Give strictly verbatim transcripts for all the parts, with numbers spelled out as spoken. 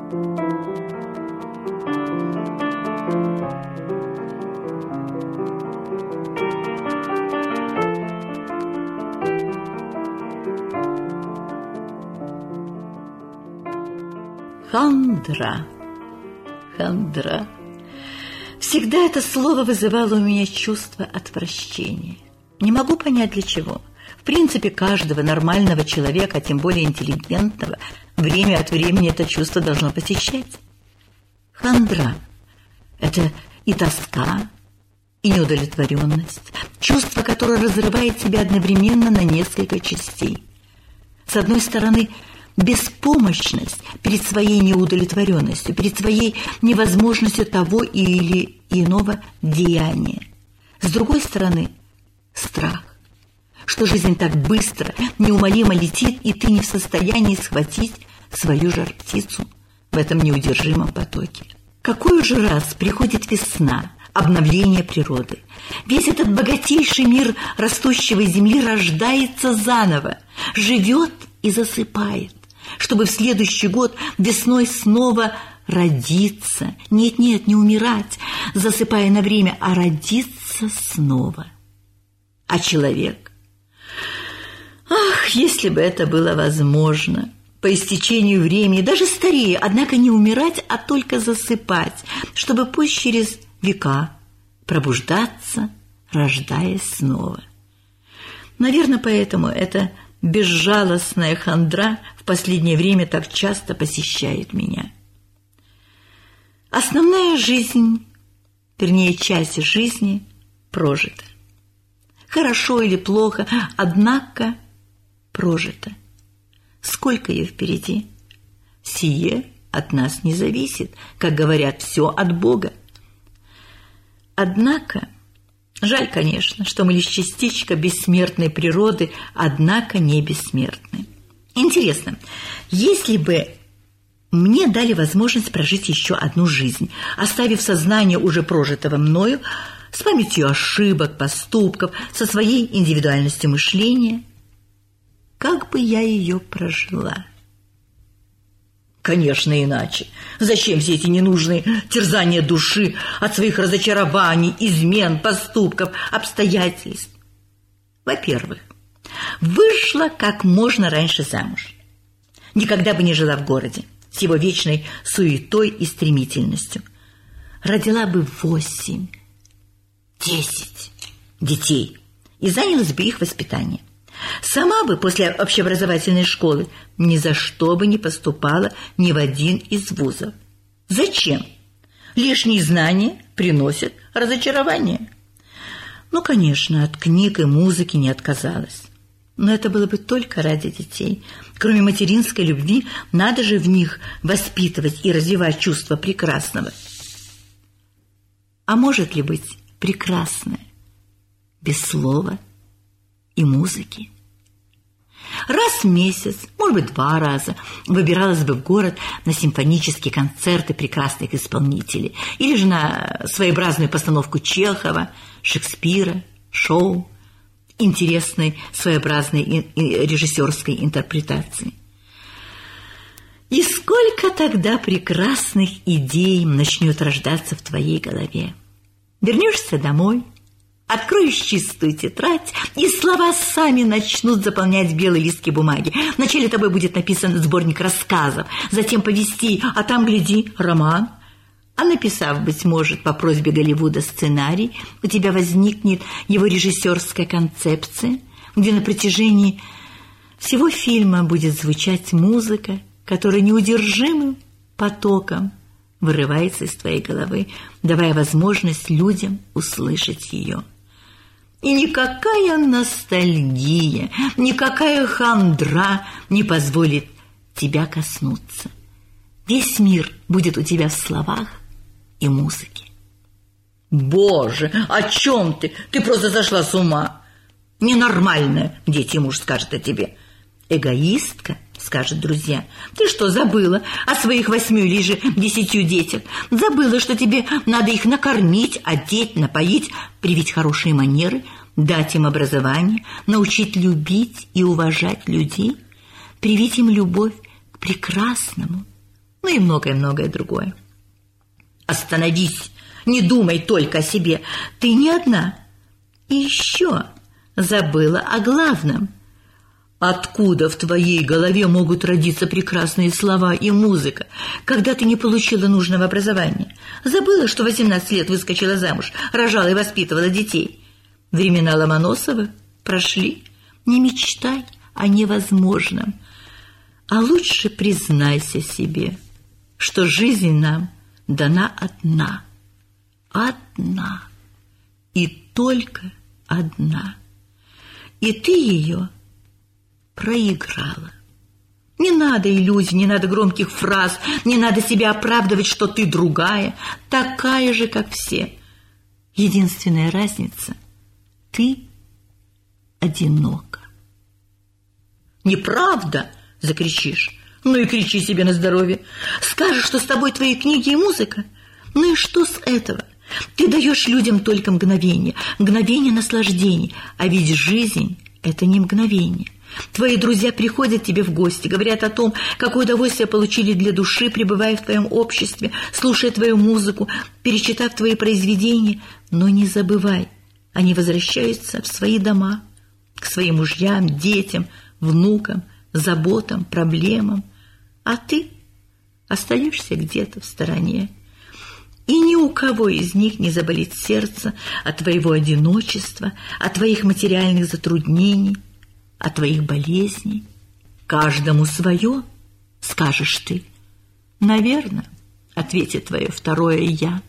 Хандра. Хандра. Всегда это слово вызывало у меня чувство отвращения. Не могу понять, для чего. В принципе, каждого нормального человека, а тем более интеллигентного, время от времени это чувство должно посещать. Хандра – это и тоска, и неудовлетворенность, чувство, которое разрывает себя одновременно на несколько частей. С одной стороны, беспомощность перед своей неудовлетворенностью, перед своей невозможностью того или иного деяния. С другой стороны, страх, что жизнь так быстро, неумолимо летит, и ты не в состоянии схватить свою жар-птицу в этом неудержимом потоке. Какой же раз приходит весна, обновление природы. Весь этот богатейший мир растущего земли рождается заново, живет и засыпает, чтобы в следующий год весной снова родиться. Нет-нет, не умирать, засыпая на время, а родиться снова. А человек? Ах, если бы это было возможно! По истечению времени, даже старее, однако не умирать, а только засыпать, чтобы пусть через века пробуждаться, рождаясь снова. Наверное, поэтому эта безжалостная хандра в последнее время так часто посещает меня. Основная жизнь, вернее, часть жизни прожита. Хорошо или плохо, однако прожита. Сколько ее впереди? Сие от нас не зависит, как говорят, все от Бога. Однако, жаль, конечно, что мы лишь частичка бессмертной природы, однако не бессмертны. Интересно, если бы мне дали возможность прожить еще одну жизнь, оставив сознание уже прожитого мною, с памятью ошибок, поступков, со своей индивидуальностью мышления, как бы я ее прожила? Конечно, иначе. Зачем все эти ненужные терзания души от своих разочарований, измен, поступков, обстоятельств? Во-первых, вышла как можно раньше замуж. Никогда бы не жила в городе с его вечной суетой и стремительностью. Родила бы восемь, десять детей и занялась бы их воспитанием. Сама бы после общеобразовательной школы ни за что бы не поступала ни в один из вузов. Зачем? Лишние знания приносят разочарование. Ну, конечно, от книг и музыки не отказалась. Но это было бы только ради детей. Кроме материнской любви, надо же в них воспитывать и развивать чувство прекрасного. А может ли быть прекрасное без слова и музыки? Раз в месяц, может быть, два раза, выбиралась бы в город на симфонические концерты прекрасных исполнителей или же на своеобразную постановку Чехова, Шекспира, шоу, интересной своеобразной режиссерской интерпретации. И сколько тогда прекрасных идей начнет рождаться в твоей голове. Вернешься домой, откроешь чистую тетрадь, и слова сами начнут заполнять белые листки бумаги. Вначале тобой будет написан сборник рассказов, затем повести, а там, гляди, роман. А написав, быть может, по просьбе Голливуда сценарий, у тебя возникнет его режиссерская концепция, где на протяжении всего фильма будет звучать музыка, которая неудержимым потоком вырывается из твоей головы, давая возможность людям услышать ее. И никакая ностальгия, никакая хандра не позволит тебя коснуться. Весь мир будет у тебя в словах и музыке. Боже, о чем ты? Ты просто зашла с ума. Ненормальная, дети и муж скажут о тебе. Эгоистка, скажут друзья. Ты что, забыла о своих восьми или же десятью детях? Забыла, что тебе надо их накормить, одеть, напоить, привить хорошие манеры, дать им образование, научить любить и уважать людей, привить им любовь к прекрасному, ну и многое-многое другое. Остановись, не думай только о себе, ты не одна. И еще забыла о главном. Откуда в твоей голове могут родиться прекрасные слова и музыка, когда ты не получила нужного образования? Забыла, что восемнадцать лет выскочила замуж, рожала и воспитывала детей? Времена Ломоносова прошли. Не мечтай о невозможном, а лучше признайся себе, что жизнь нам дана одна, одна и только одна, и ты ее проиграла. Не надо иллюзий, не надо громких фраз, не надо себя оправдывать, что ты другая, такая же, как все. Единственная разница – ты одинока. «Неправда!» – закричишь. Ну и кричи себе на здоровье. Скажешь, что с тобой твои книги и музыка. Ну и что с этого? Ты даешь людям только мгновение, мгновение наслаждений, а ведь жизнь – это не мгновение. Твои друзья приходят к тебе в гости, говорят о том, какое удовольствие получили для души, пребывая в твоем обществе, слушая твою музыку, перечитав твои произведения. Но не забывай, они возвращаются в свои дома, к своим мужьям, детям, внукам, заботам, проблемам. А ты остаешься где-то в стороне. И ни у кого из них не заболит сердце от твоего одиночества, от твоих материальных затруднений, от твоих болезней. Каждому свое, скажешь ты. Наверно, ответит твое второе «я».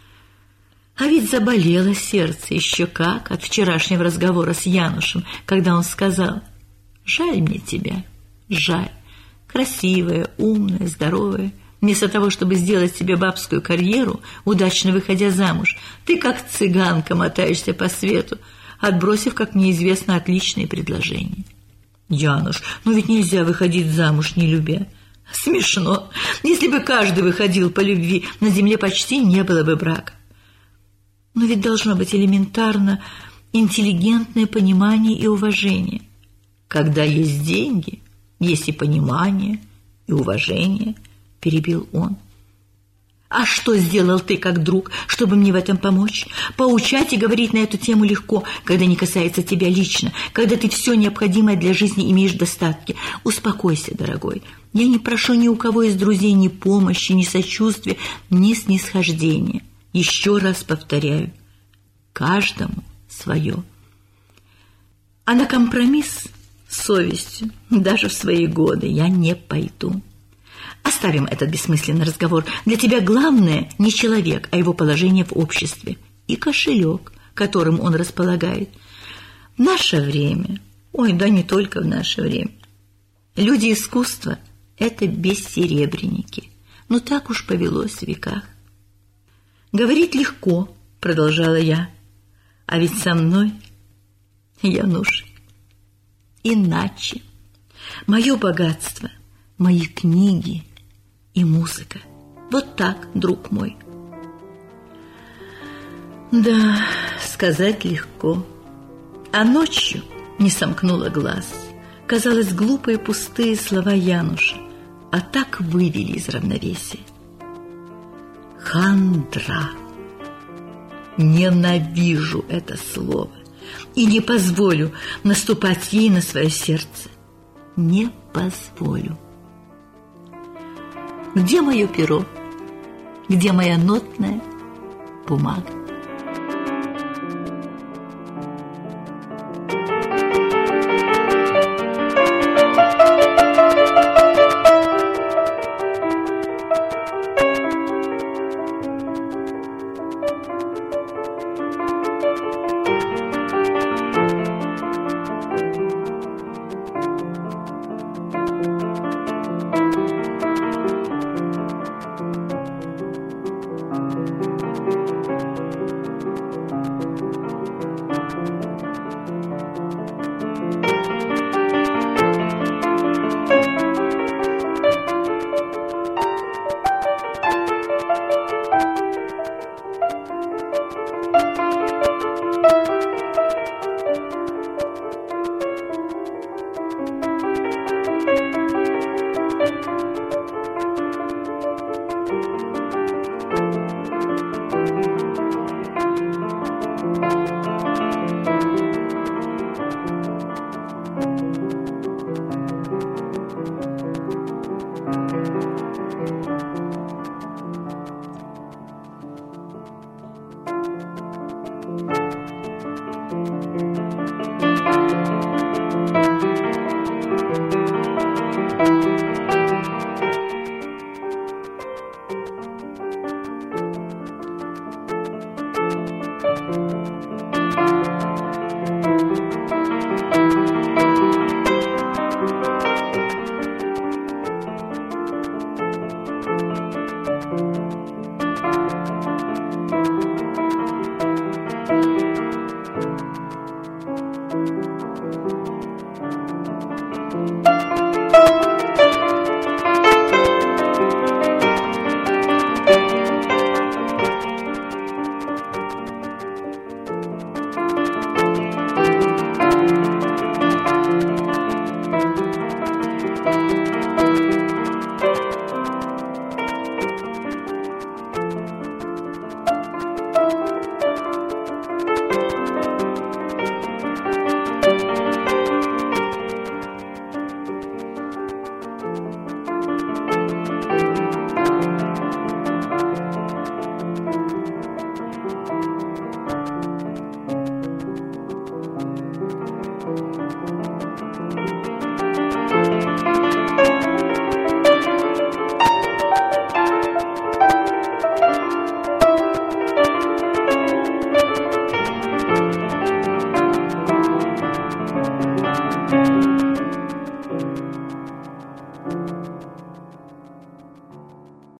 А ведь заболело сердце еще как от вчерашнего разговора с Янушем, когда он сказал: «Жаль мне тебя, жаль, красивая, умная, здоровая. Вместо того, чтобы сделать себе бабскую карьеру, удачно выходя замуж, ты как цыганка мотаешься по свету, отбросив, как мне известно, отличные предложения». «Януш, ну ведь нельзя выходить замуж, не любя». «Смешно. Если бы каждый выходил по любви, на земле почти не было бы брака». «Но ведь должно быть элементарно интеллигентное понимание и уважение. Когда есть деньги, есть и понимание, и уважение», — перебил он. «А что сделал ты как друг, чтобы мне в этом помочь? Поучать и говорить на эту тему легко, когда не касается тебя лично, когда ты все необходимое для жизни имеешь в достатке. Успокойся, дорогой. Я не прошу ни у кого из друзей ни помощи, ни сочувствия, ни снисхождения. Еще раз повторяю, каждому свое. А на компромисс с совестью даже в свои годы я не пойду. Оставим этот бессмысленный разговор. Для тебя главное не человек, а его положение в обществе и кошелек, которым он располагает. В наше время, ой, да не только в наше время, люди искусства – это бессеребренники. Но так уж повелось в веках. «Говорить легко», – продолжала я, – «а ведь со мной, Янушек, иначе. Мое богатство, мои книги и музыка. Вот так, друг мой». Да, сказать легко. А ночью не сомкнула глаз. Казалось, глупые пустые слова Януша, а так вывели из равновесия. Хандра. Ненавижу это слово и не позволю наступать ей на свое сердце. Не позволю. Где мое перо? Где моя нотная бумага?